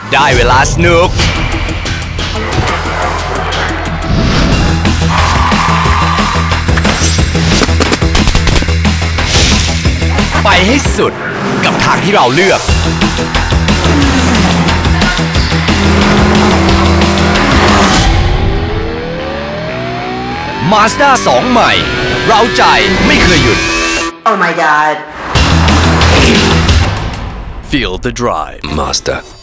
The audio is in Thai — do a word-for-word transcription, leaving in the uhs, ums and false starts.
ได้เวลาสนุกไปให้สุดกับทางที่เราเลือก Mazda สองใหม่เร้าใจไม่เคยหยุด Oh my god Feel the drive Mazda